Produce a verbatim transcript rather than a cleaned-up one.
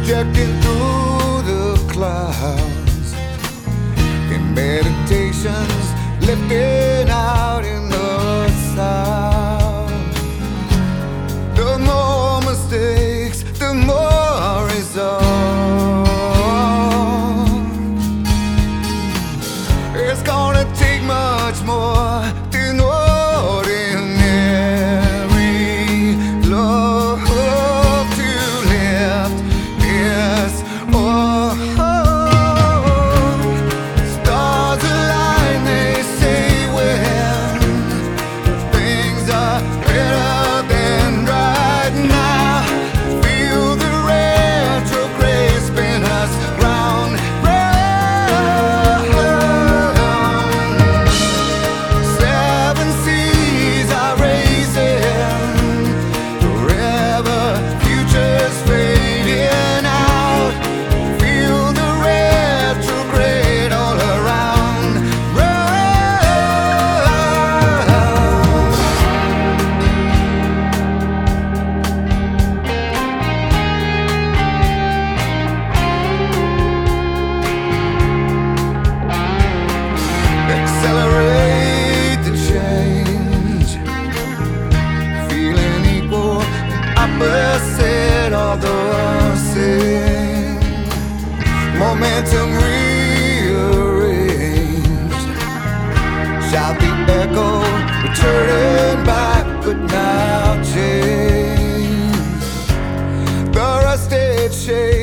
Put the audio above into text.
projecting through the clouds in meditations, lifting out in the sound. The more mistakes, the more resolve. It's gonna take much more than ordinary love to lift this world. Stars align, they say, when things are better than right now. Feel the retrograde spin us round, round. Seven seas are racing forever, futures fading out. Feel the retrograde all around, round. Accelerate the change, feeling equal, opposite of the same. Momentum rearranged, shout the echo, returning back, but now changed. The rusted shade